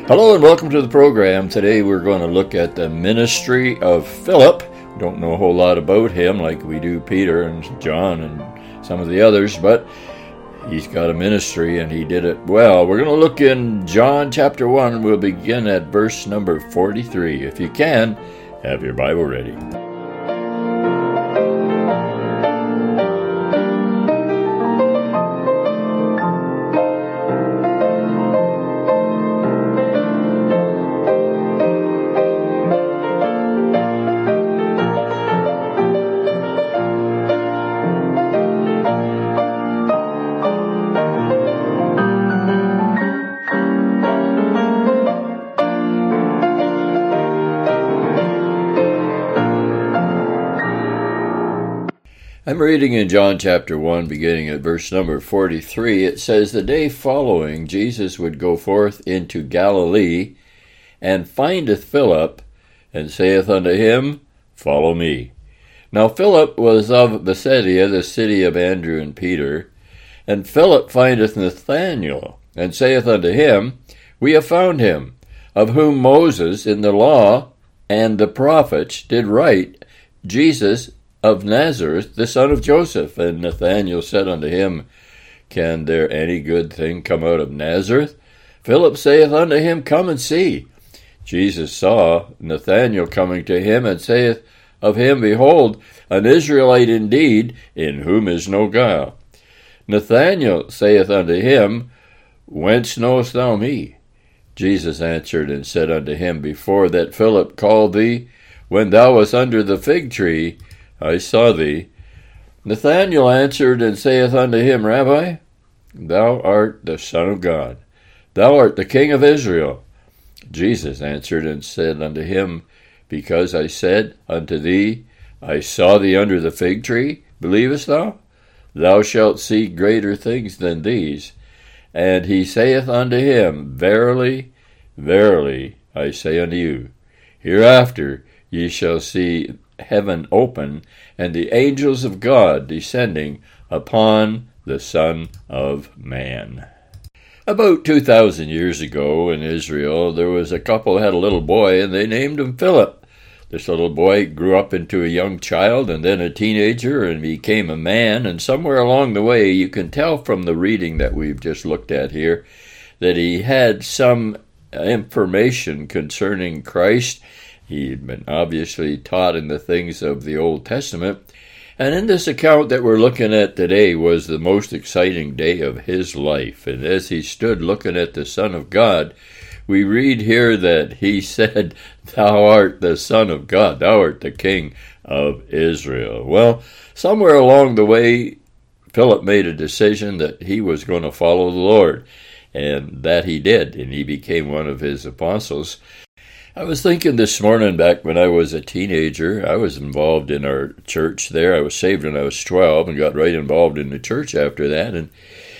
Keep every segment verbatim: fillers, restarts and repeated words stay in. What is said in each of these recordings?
Hello and welcome to the program. Today we're going to look at the ministry of Philip. We don't know a whole lot about him like we do Peter and John and some of the others, but he's got a ministry and he did it well. We're going to look in John chapter one. We'll begin at verse number forty-three. If you can, have your Bible ready. I'm reading in John chapter one, beginning at verse number forty-three. It says, "The day following, Jesus would go forth into Galilee, and findeth Philip, and saith unto him, Follow me. Now Philip was of Bethsaida, the city of Andrew and Peter. And Philip findeth Nathanael, and saith unto him, We have found him, of whom Moses in the law and the prophets did write, Jesus of Nazareth, the son of Joseph. And Nathanael said unto him, Can there any good thing come out of Nazareth? Philip saith unto him, Come and see. Jesus saw Nathanael coming to him, and saith of him, Behold, an Israelite indeed, in whom is no guile. Nathanael saith unto him, Whence knowest thou me? Jesus answered and said unto him, Before that Philip called thee, when thou wast under the fig tree, I saw thee. Nathanael answered and saith unto him, Rabbi, thou art the Son of God. Thou art the King of Israel. Jesus answered and said unto him, Because I said unto thee, I saw thee under the fig tree, believest thou? Thou shalt see greater things than these. And he saith unto him, Verily, verily, I say unto you, hereafter ye shall see heaven open, and the angels of God descending upon the Son of Man." About two thousand years ago in Israel, there was a couple that had a little boy, and they named him Philip. This little boy grew up into a young child and then a teenager and became a man, and somewhere along the way, you can tell from the reading that we've just looked at here, that he had some information concerning Christ. He had been obviously taught in the things of the Old Testament. And in this account that we're looking at today was the most exciting day of his life. And as he stood looking at the Son of God, we read here that he said, Thou art the Son of God. Thou art the King of Israel. Well, somewhere along the way, Philip made a decision that he was going to follow the Lord. And that he did. And he became one of his apostles. I was thinking this morning, back when I was a teenager, I was involved in our church there. I was saved when I was twelve and got right involved in the church after that. And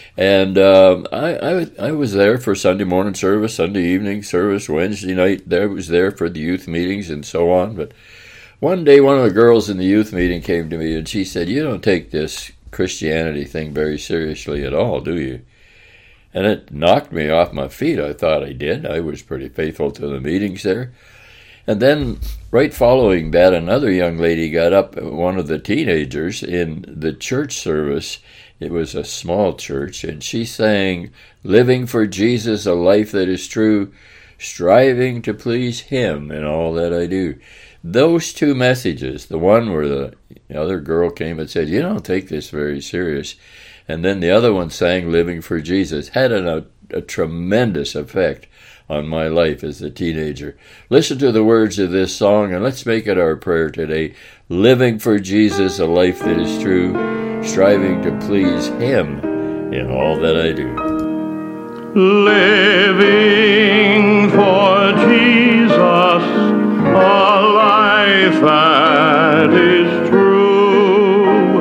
and uh, I, I I was there for Sunday morning service, Sunday evening service, Wednesday night. There was there for the youth meetings and so on. But one day, one of the girls in the youth meeting came to me and she said, "You don't take this Christianity thing very seriously at all, do you?" And it knocked me off my feet. I thought I did. I was pretty faithful to the meetings there. And then, right following that, another young lady got up, one of the teenagers, in the church service. It was a small church, and she sang, "Living for Jesus, a life that is true, striving to please Him in all that I do." Those two messages, the one where the other girl came and said, "You don't take this very serious," and then the other one sang "Living for Jesus," had an, a, a tremendous effect on my life as a teenager. Listen to the words of this song, and let's make it our prayer today. Living for Jesus, a life that is true, striving to please Him in all that I do. Living for Jesus, a life that is true,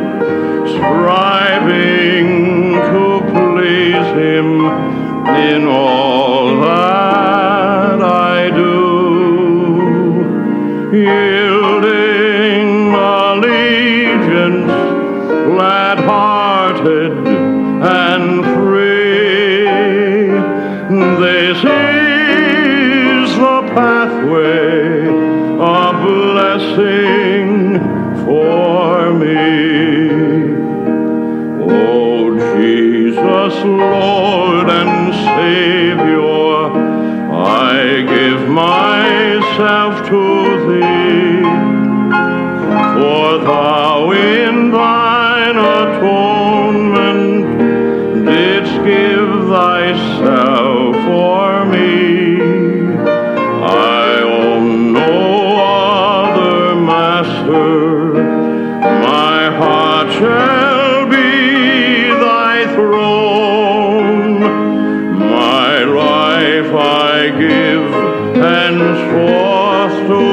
striving to please Him in all that I do, yielding allegiance, glad-hearted and free. This is For thou in thine atonement didst give thyself for me. I own no other master, my heart shall be thy throne. My life I give henceforth to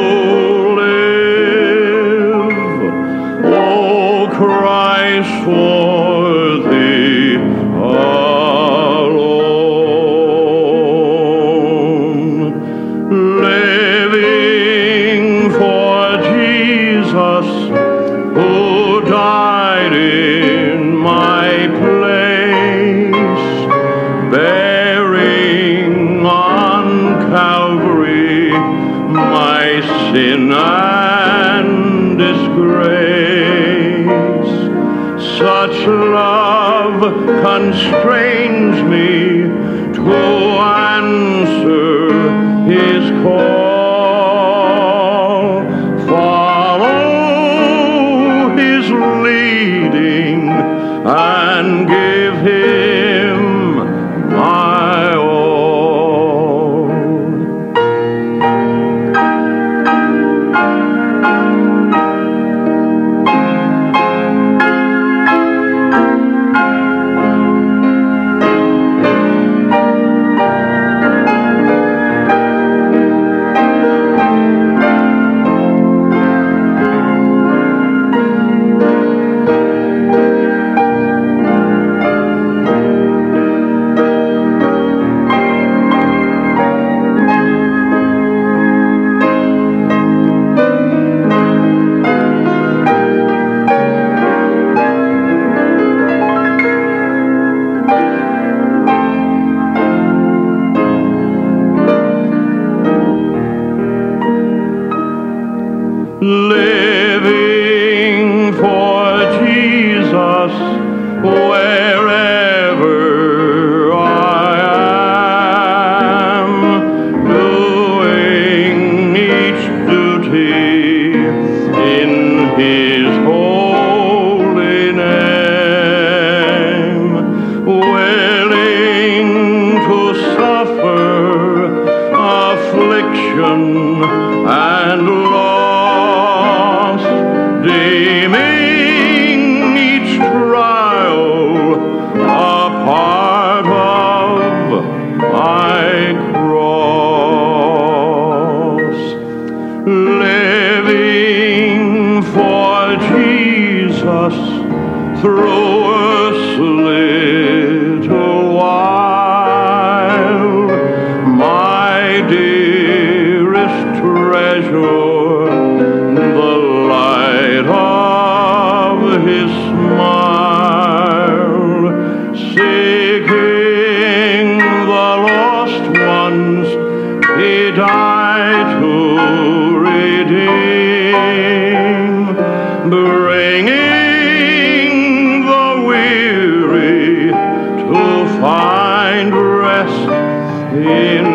live, O Christ, for thee alone. Living for Jesus, who died in my place, bearing on Calvary my sin and disgrace. Such love constrains me to answer his call. Follow his leading and give him my all. Living for Jesus wherever I am, doing each duty in his holy name, willing to suffer affliction and loss, deeming each trial a part of my cross. Living for Jesus through earth's little while, my dearest treasure, the light of his smile, seeking the lost ones he died to redeem, bringing the weary to find rest in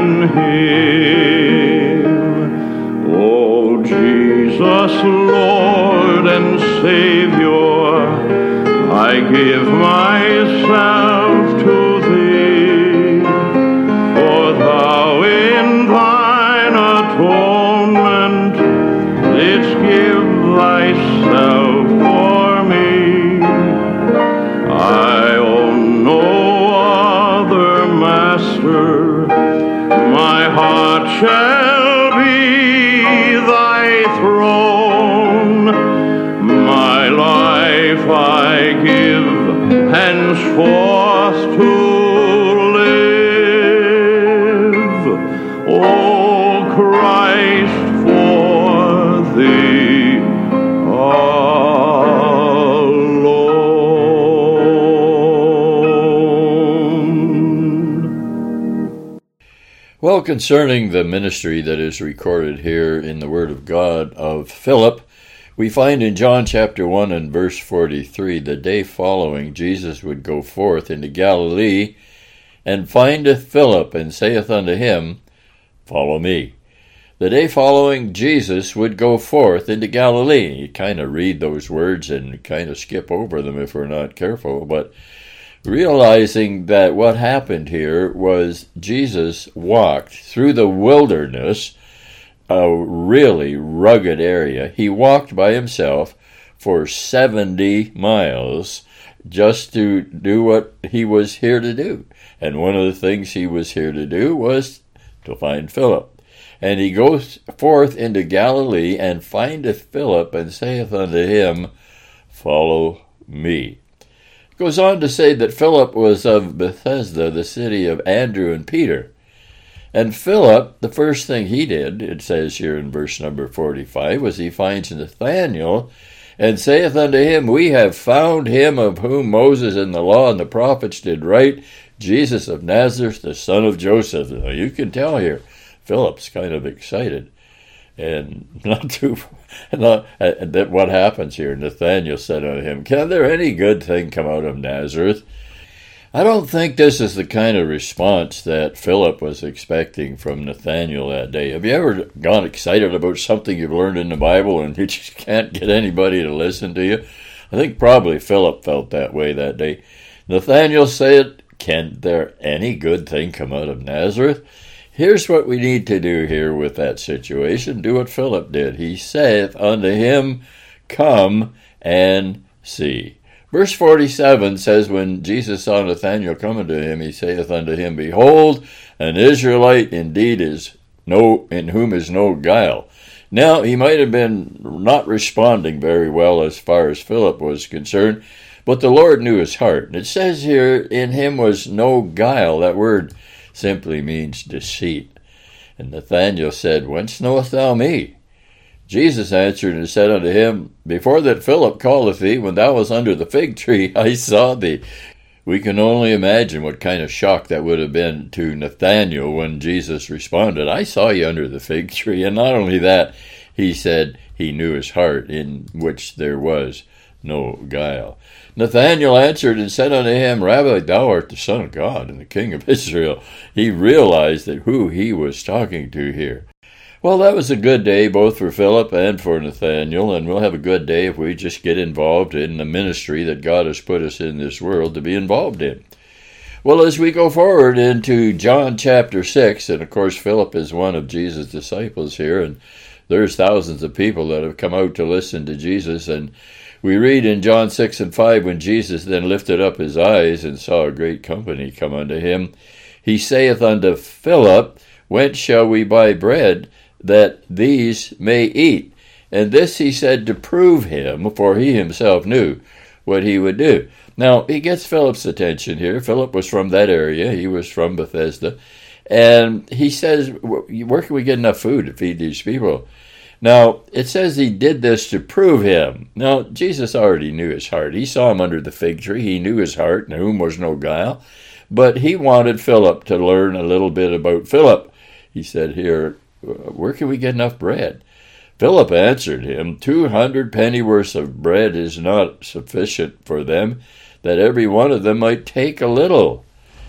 him. Oh, Jesus, Lord and Savior, I give myself to thee, for thou in thine atonement didst give thyself for me. I own no other master, my heart shall be thy throne. My life I give henceforth to live, O Christ, for thee alone. Well, concerning the ministry that is recorded here in the Word of God of Philip, we find in John chapter one and verse forty-three, the day following Jesus would go forth into Galilee, and findeth Philip, and saith unto him, Follow me. The day following, Jesus would go forth into Galilee. You kind of read those words and kind of skip over them if we're not careful, but realizing that what happened here was Jesus walked through the wilderness, a really rugged area. He walked by himself for seventy miles just to do what he was here to do. And one of the things he was here to do was to find Philip. And he goes forth into Galilee and findeth Philip and saith unto him, Follow me. It goes on to say that Philip was of Bethsaida, the city of Andrew and Peter. And Philip, the first thing he did, it says here in verse number forty-five, was he finds Nathanael and saith unto him, We have found him of whom Moses and the law and the prophets did write, Jesus of Nazareth, the son of Joseph. Now you can tell here, Philip's kind of excited, and not too. Not, and that what happens here? Nathanael said unto him, Can there any good thing come out of Nazareth? I don't think this is the kind of response that Philip was expecting from Nathanael that day. Have you ever gone excited about something you've learned in the Bible and you just can't get anybody to listen to you? I think probably Philip felt that way that day. Nathanael said, Can there any good thing come out of Nazareth? Here's what we need to do here with that situation. Do what Philip did. He saith unto him, Come and see. Verse forty-seven says, When Jesus saw Nathanael coming to him, he saith unto him, Behold, an Israelite indeed is no in whom is no guile. Now, he might have been not responding very well as far as Philip was concerned, but the Lord knew his heart. And it says here, in him was no guile. That word simply means deceit. And Nathanael said, Whence knowest thou me? Jesus answered and said unto him, Before that Philip calleth thee, when thou wast under the fig tree, I saw thee. We can only imagine what kind of shock that would have been to Nathanael when Jesus responded, I saw you under the fig tree. And not only that, he said he knew his heart, in which there was no guile. Nathanael answered and said unto him, Rabbi, thou art the Son of God and the King of Israel. He realized that who he was talking to here. Well, that was a good day both for Philip and for Nathanael, and we'll have a good day if we just get involved in the ministry that God has put us in this world to be involved in. Well, as we go forward into John chapter six, and of course Philip is one of Jesus' disciples here, and there's thousands of people that have come out to listen to Jesus, and we read in John six and five, when Jesus then lifted up his eyes and saw a great company come unto him, he saith unto Philip, Whence shall we buy bread that these may eat? And this he said to prove him, for he himself knew what he would do. Now, he gets Philip's attention here. Philip was from that area. He was from Bethsaida. And he says, where can we get enough food to feed these people? Now, it says he did this to prove him. Now, Jesus already knew his heart. He saw him under the fig tree. He knew his heart, in whom was no guile. But he wanted Philip to learn a little bit about Philip. He said here, where can we get enough bread? Philip answered him, Two hundred pennyworths of bread is not sufficient for them, that every one of them might take a little.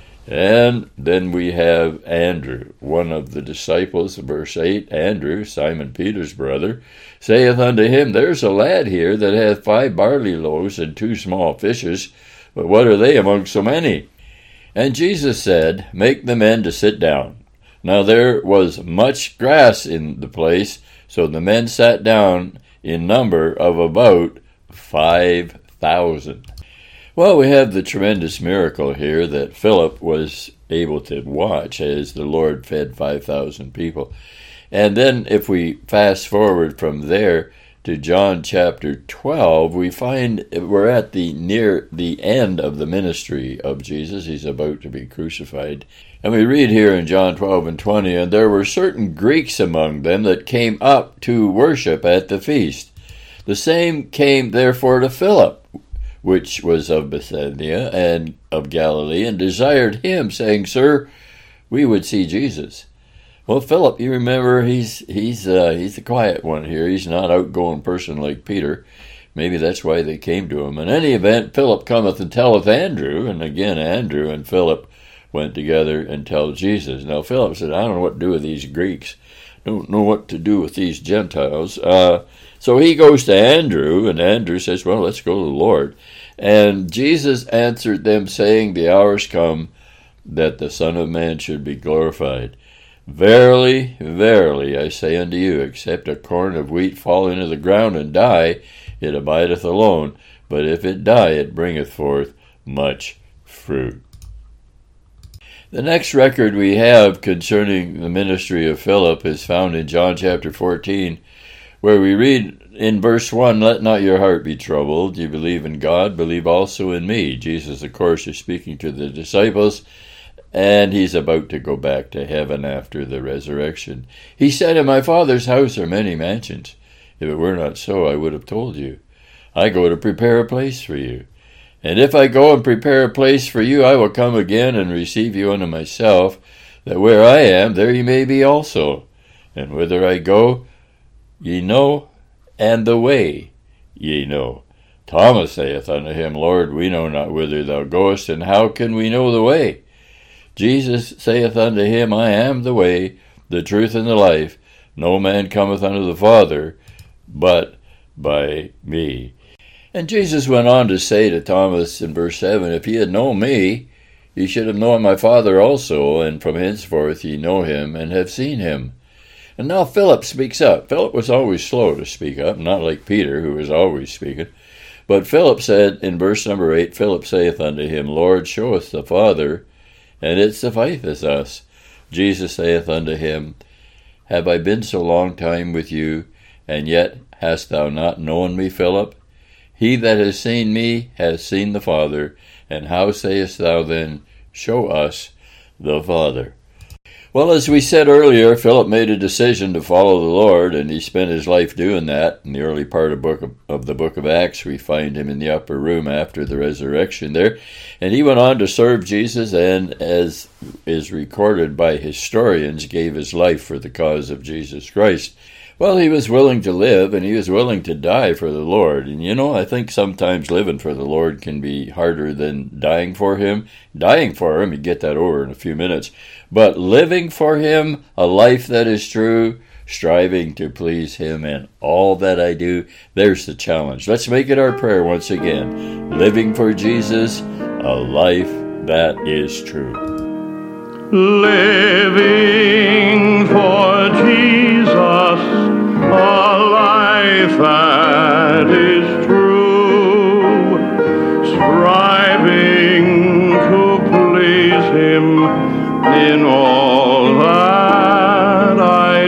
And then we have Andrew, one of the disciples, verse eight, Andrew, Simon Peter's brother, saith unto him, There's a lad here that hath five barley loaves and two small fishes, but what are they among so many? And Jesus said, Make the men to sit down. Now there was much grass in the place, so the men sat down in number of about five thousand. Well, we have the tremendous miracle here that Philip was able to watch as the Lord fed five thousand people. And then if we fast forward from there to John chapter twelve, we find we're at the near the end of the ministry of Jesus. He's about to be crucified. And we read here in John twelve and twenty, And there were certain Greeks among them that came up to worship at the feast. The same came therefore to Philip, which was of Bethsaida and of Galilee, and desired him, saying, Sir, we would see Jesus. Well, Philip, you remember, he's he's uh, he's the quiet one here. He's not an outgoing person like Peter. Maybe that's why they came to him. In any event, Philip cometh and telleth Andrew, and again Andrew and Philip went together and tell Jesus. Now Philip said, I don't know what to do with these Greeks. don't know what to do with these Gentiles. Uh, so he goes to Andrew, and Andrew says, well, let's go to the Lord. And Jesus answered them, saying, the hour's come that the Son of Man should be glorified. Verily, verily, I say unto you, except a corn of wheat fall into the ground and die, it abideth alone. But if it die, it bringeth forth much fruit. The next record we have concerning the ministry of Philip is found in John chapter fourteen, where we read in verse one, let not your heart be troubled. You believe in God, believe also in me. Jesus, of course, is speaking to the disciples, and he's about to go back to heaven after the resurrection. He said, in my Father's house are many mansions. If it were not so, I would have told you. I go to prepare a place for you. And if I go and prepare a place for you, I will come again and receive you unto myself, that where I am, there ye may be also. And whither I go, ye know, and the way ye know. Thomas saith unto him, Lord, we know not whither thou goest, and how can we know the way? Jesus saith unto him, I am the way, the truth, and the life. No man cometh unto the Father, but by me. And Jesus went on to say to Thomas in verse seven, if ye had known me, ye should have known my Father also, and from henceforth ye know him, and have seen him. And now Philip speaks up. Philip was always slow to speak up, not like Peter, who was always speaking. But Philip said in verse number eight, Philip saith unto him, Lord, show us the Father, and it sufficeth us. Jesus saith unto him, have I been so long time with you, and yet hast thou not known me, Philip? He that has seen me has seen the Father, and how sayest thou then, show us the Father? Well, as we said earlier, Philip made a decision to follow the Lord, and he spent his life doing that. In the early part of, book of, of the book of Acts, we find him in the upper room after the resurrection there. And he went on to serve Jesus, and as is recorded by historians, gave his life for the cause of Jesus Christ. Well, he was willing to live, and he was willing to die for the Lord. And you know, I think sometimes living for the Lord can be harder than dying for him. Dying for him, you get that over in a few minutes. But living for him, a life that is true, striving to please him in all that I do, there's the challenge. Let's make it our prayer once again. Living for Jesus, a life that is true. Living for Jesus, a life that is true, striving to please him in all that I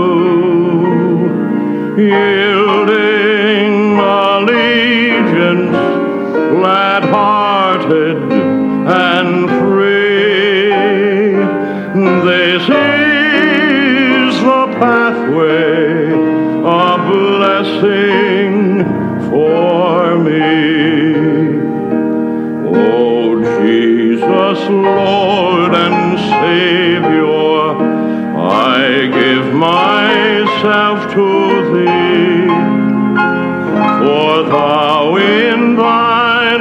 do, yielding allegiance, glad-hearted and free. This is the pathway of blessing for me. Oh, Jesus, Lord and Savior, I give myself to thee, for thou in thine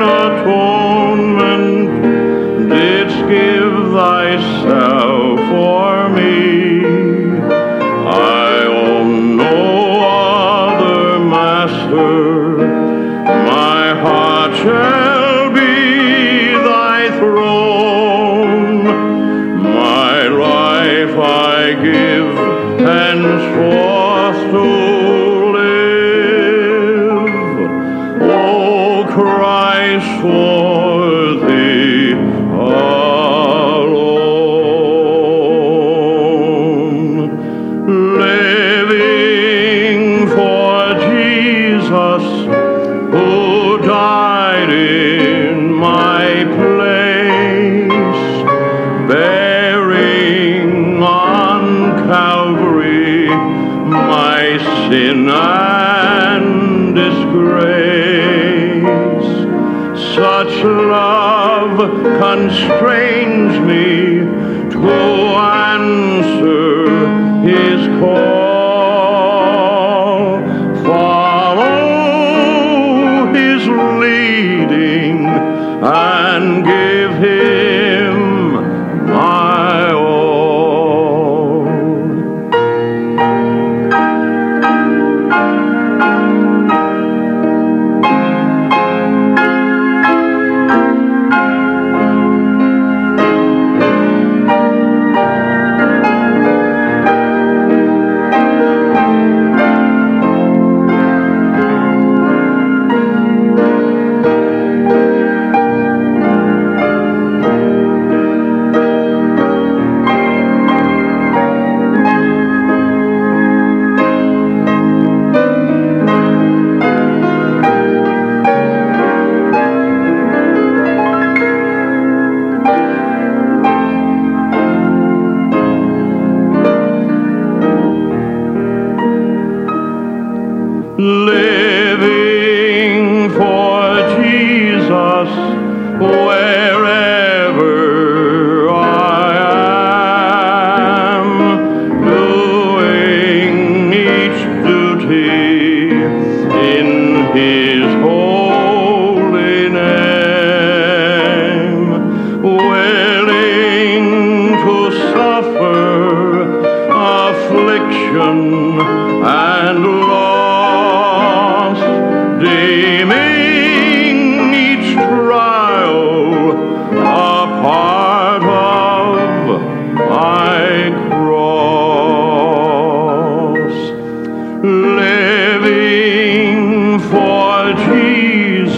atonement didst give thyself for me. I own no other master, my heart shall be thy throne, my life I give henceforth to live, O Christ, for thee alone. Living for Jesus, who died in my place, bearing on Calvary my sin and disgrace. Such love constrains me to answer his call, follow his leading, and give him my all.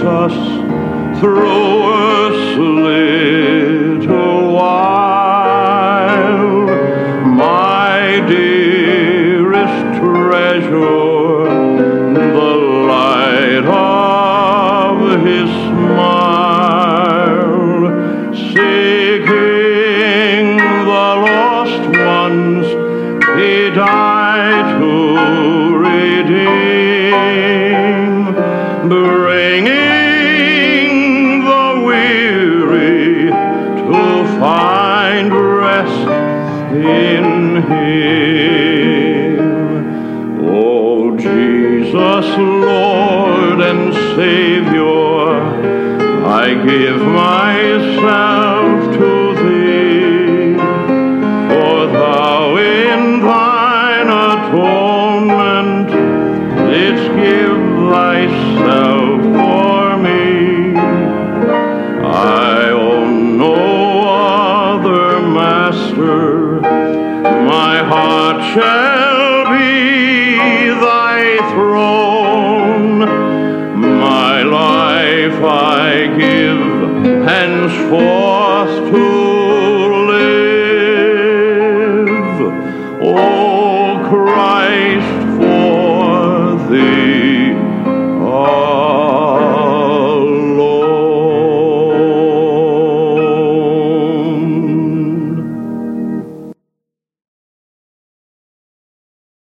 us through earth's little while, my dearest treasure, the light of his smile, seeking the lost ones he died to redeem, bringing the weary to find rest in him. Oh, Jesus, Lord and Savior, I give myself